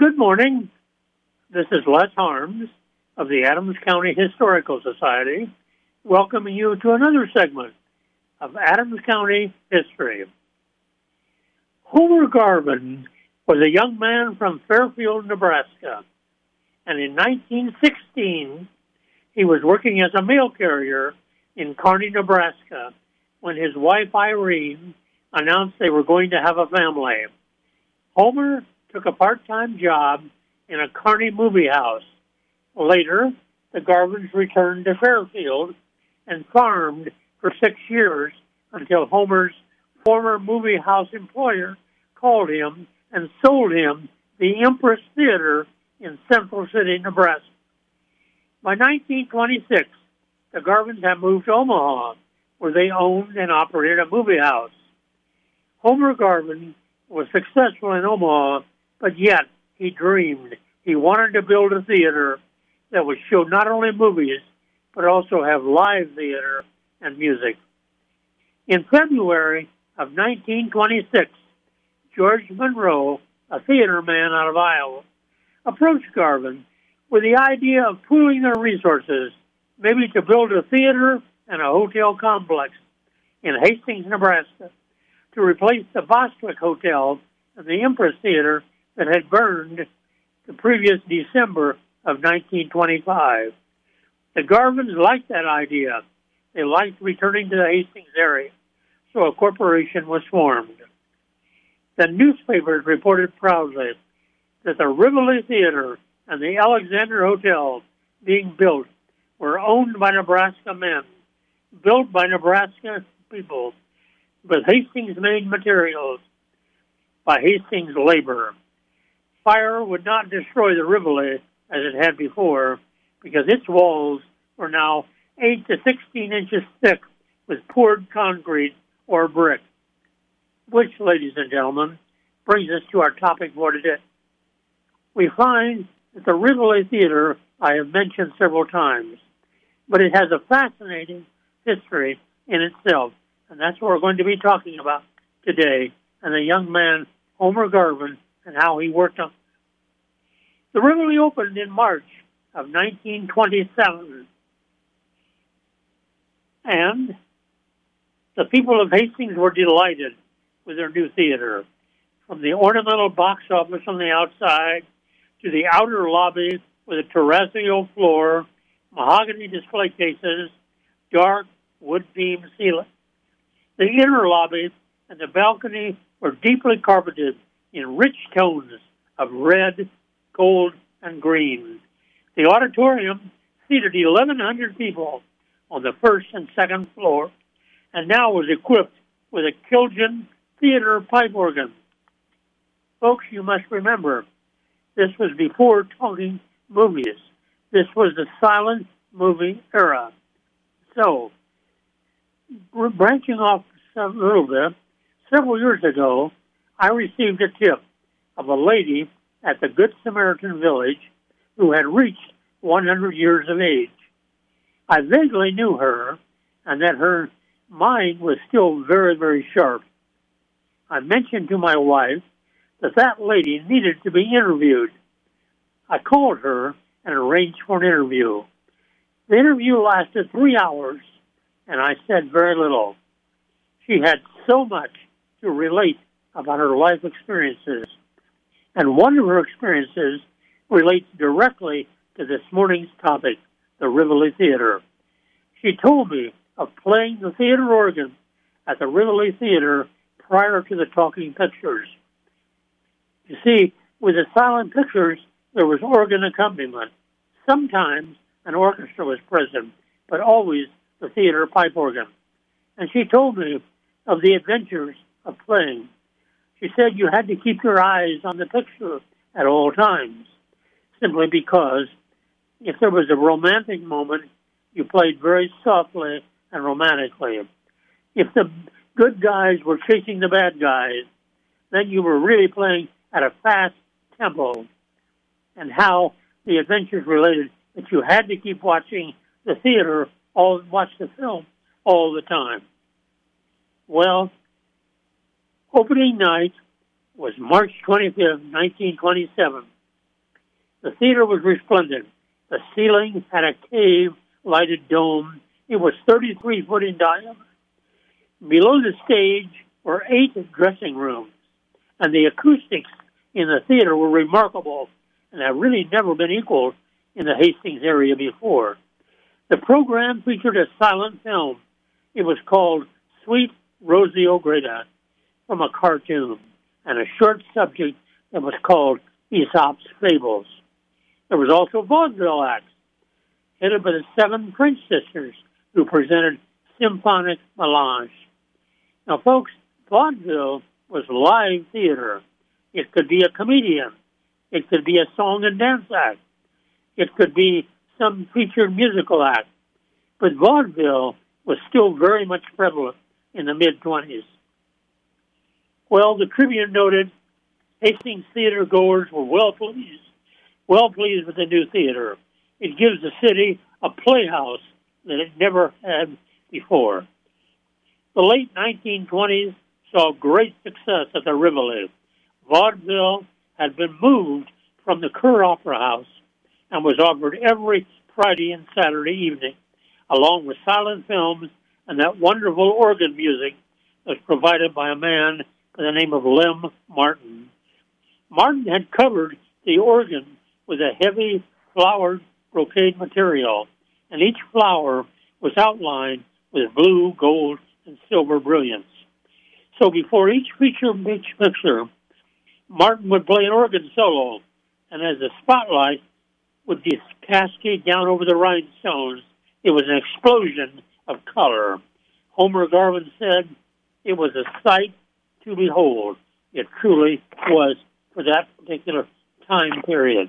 Good morning. This is Les Harms of the Adams County Historical Society, welcoming you to another segment of Adams County History. Homer Garvin was a young man from Fairfield, Nebraska, and in 1916, he was working as a mail carrier in Kearney, Nebraska, when his wife Irene announced they were going to have a family. Homer took a part-time job in a Kearney movie house. Later, the Garvins returned to Fairfield and farmed for 6 years until Homer's former movie house employer called him and sold him the Empress Theater in Central City, Nebraska. By 1926, the Garvins had moved to Omaha, where they owned and operated a movie house. Homer Garvin was successful in Omaha, but yet he dreamed. He wanted to build a theater that would show not only movies, but also have live theater and music. In February of 1926, George Monroe, a theater man out of Iowa, approached Garvin with the idea of pooling their resources, maybe to build a theater and a hotel complex in Hastings, Nebraska, to replace the Bostwick Hotel and the Empress Theater that had burned the previous December of 1925. The Garvins liked that idea. They liked returning to the Hastings area, so a corporation was formed. The newspapers reported proudly that the Rivoli Theater and the Alexander Hotel being built were owned by Nebraska men, built by Nebraska people, with Hastings-made materials, by Hastings labor. Fire would not destroy the Rivoli as it had before, because its walls were now 8 to 16 inches thick with poured concrete or brick. Which, ladies and gentlemen, brings us to our topic for today. We find that the Rivoli Theater I have mentioned several times, but it has a fascinating history in itself, and that's what we're going to be talking about today, and the young man, Homer Garvin, and how he worked on it. The Rivoli opened in March of 1927, and the people of Hastings were delighted with their new theater. From the ornamental box office on the outside to the outer lobby with a terrazzo floor, mahogany display cases, dark wood beam ceiling. The inner lobby and the balcony were deeply carpeted in rich tones of red, gold, and green. The auditorium seated 1,100 people on the first and second floor, and now was equipped with a Kiljan theater pipe organ. Folks, you must remember, this was before talking movies. This was the silent movie era. So, we're branching off a little bit. Several years ago, I received a tip of a lady at the Good Samaritan Village who had reached 100 years of age. I vaguely knew her, and that her mind was still very, very sharp. I mentioned to my wife that lady needed to be interviewed. I called her and arranged for an interview. The interview lasted 3 hours, and I said very little. She had so much to relate about her life experiences, and one of her experiences relates directly to this morning's topic, the Rivoli Theater. She told me of playing the theater organ at the Rivoli Theater prior to the talking pictures. You see, with the silent pictures, there was organ accompaniment. Sometimes an orchestra was present, but always the theater pipe organ. And she told me of the adventures of playing. She said you had to keep your eyes on the picture at all times, simply because if there was a romantic moment, you played very softly and romantically. If the good guys were chasing the bad guys, then you were really playing at a fast tempo, and how the adventures related that you had to keep watching the theater, watch the film all the time. Well, opening night was March 25th, 1927, The theater was resplendent. The ceiling had a cave-lighted dome. It was 33 foot in diameter. Below the stage were 8 dressing rooms, and the acoustics in the theater were remarkable and have really never been equaled in the Hastings area before. The program featured a silent film. It was called Sweet Rosie O'Grady, from a cartoon, and a short subject that was called Aesop's Fables. There was also vaudeville acts, headed by the 7 French sisters, who presented Symphonic Melange. Now, folks, vaudeville was live theater. It could be a comedian. It could be a song and dance act. It could be some featured musical act. But vaudeville was still very much prevalent in the mid-20s. Well, the Tribune noted Hastings theater goers were well pleased with the new theater. It gives the city a playhouse that it never had before. The late 1920s saw great success at the Rivoli. Vaudeville had been moved from the Kerr Opera House and was offered every Friday and Saturday evening, along with silent films and that wonderful organ music that was provided by a man by the name of Lem Martin. Martin had covered the organ with a heavy flowered brocade material, and each flower was outlined with blue, gold, and silver brilliance. So before each picture, Martin would play an organ solo, and as the spotlight would cascade down over the rhinestones, it was an explosion of color. Homer Garvin said it was a sight to behold. It truly was for that particular time period.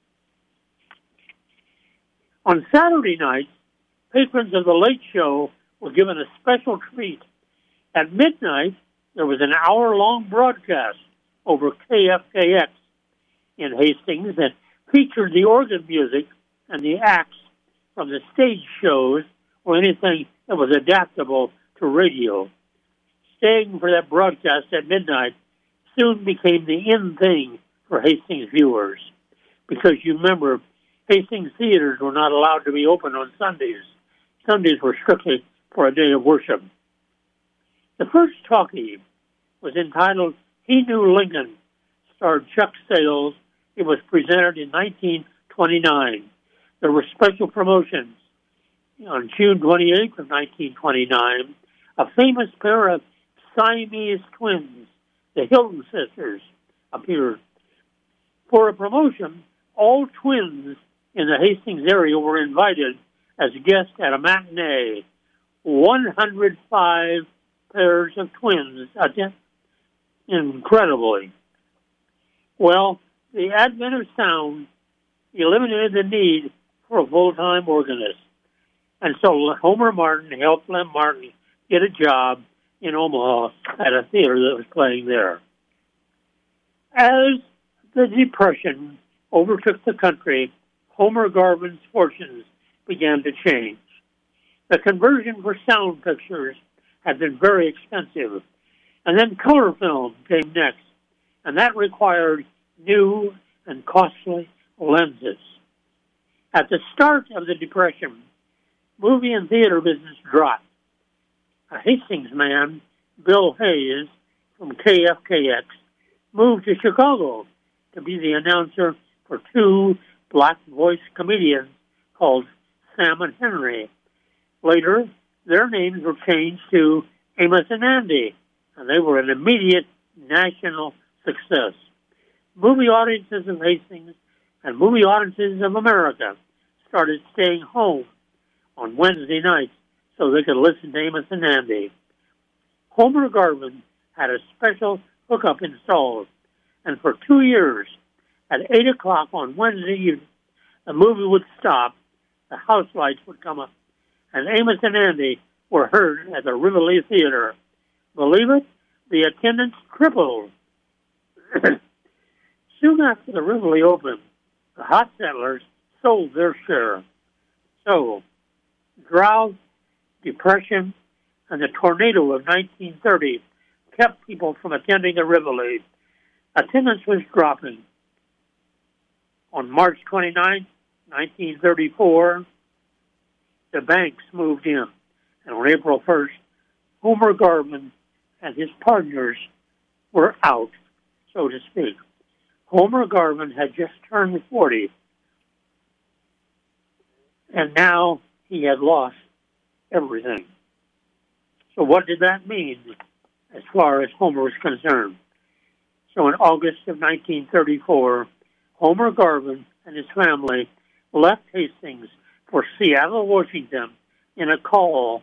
On Saturday nights, patrons of the Late Show were given a special treat. At midnight, there was an hour-long broadcast over KFKX in Hastings that featured the organ music and the acts from the stage shows or anything that was adaptable to radio. Staying for that broadcast at midnight soon became the in thing for Hastings viewers, because you remember, Hastings theaters were not allowed to be open on Sundays. Sundays were strictly for a day of worship. The first talkie was entitled He Knew Lincoln, starred Chuck Sales. It was presented in 1929. There were special promotions. On June 28th of 1929, a famous pair of Siamese twins, the Hilton sisters, appeared. For a promotion, all twins in the Hastings area were invited as guests at a matinee. 105 pairs of twins attended. Incredibly. Well, the advent of sound eliminated the need for a full-time organist. And so Homer Martin helped Lem Martin get a job in Omaha at a theater that was playing there. As the Depression overtook the country, Homer Garvin's fortunes began to change. The conversion for sound pictures had been very expensive, and then color film came next, and that required new and costly lenses. At the start of the Depression, movie and theater business dropped. A Hastings man, Bill Hayes, from KFKX, moved to Chicago to be the announcer for 2 black-voiced comedians called Sam and Henry. Later, their names were changed to Amos and Andy, and they were an immediate national success. Movie audiences of Hastings and movie audiences of America started staying home on Wednesday nights so they could listen to Amos and Andy. Homer Garvin had a special hookup installed, and for 2 years, at 8 o'clock on Wednesday evening, the movie would stop, the house lights would come up, and Amos and Andy were heard at the Rivoli Theater. Believe it, the attendance tripled. Soon after the Rivoli opened, the hot settlers sold their share. So, drought, depression, and the tornado of 1930 kept people from attending the Rivoli. Attendance was dropping. On March 29, 1934, the banks moved in. And on April 1st, Homer Garvin and his partners were out, so to speak. Homer Garvin had just turned 40, and now he had lost everything. So what did that mean as far as Homer was concerned? So in August of 1934, Homer Garvin and his family left Hastings for Seattle, Washington, in a car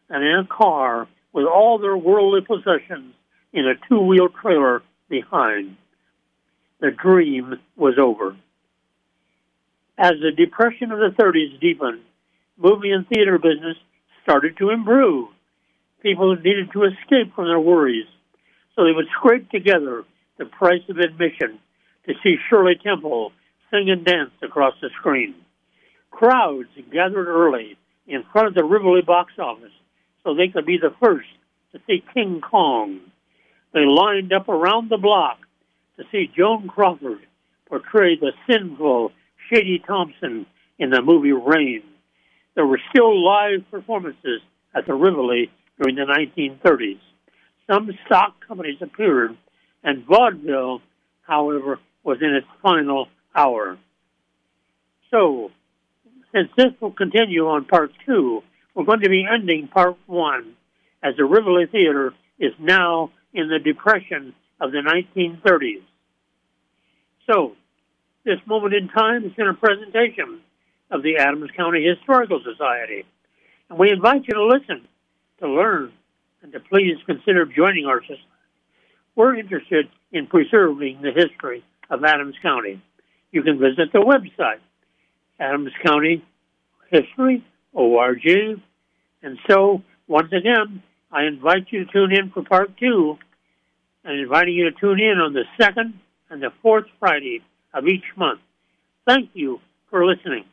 with all their worldly possessions in a two-wheel trailer behind. The dream was over. As the Depression of the 30s deepened, movie and theater business started to improve. People needed to escape from their worries, so they would scrape together the price of admission to see Shirley Temple sing and dance across the screen. Crowds gathered early in front of the Rivoli box office so they could be the first to see King Kong. They lined up around the block to see Joan Crawford portray the sinful Shady Thompson in the movie Rain. There were still live performances at the Rivoli during the 1930s. Some stock companies appeared, and vaudeville, however, was in its final hour. So, since this will continue on Part 2, we're going to be ending Part 1, as the Rivoli Theater is now in the Depression of the 1930s. So, this moment in time has been a presentation of the Adams County Historical Society. And we invite you to listen, to learn, and to please consider joining our society. We're interested in preserving the history of Adams County. You can visit the website, Adams County History, ORG. And so, once again, I invite you to tune in for Part 2, and inviting you to tune in on the 2nd and the 4th Friday of each month. Thank you for listening.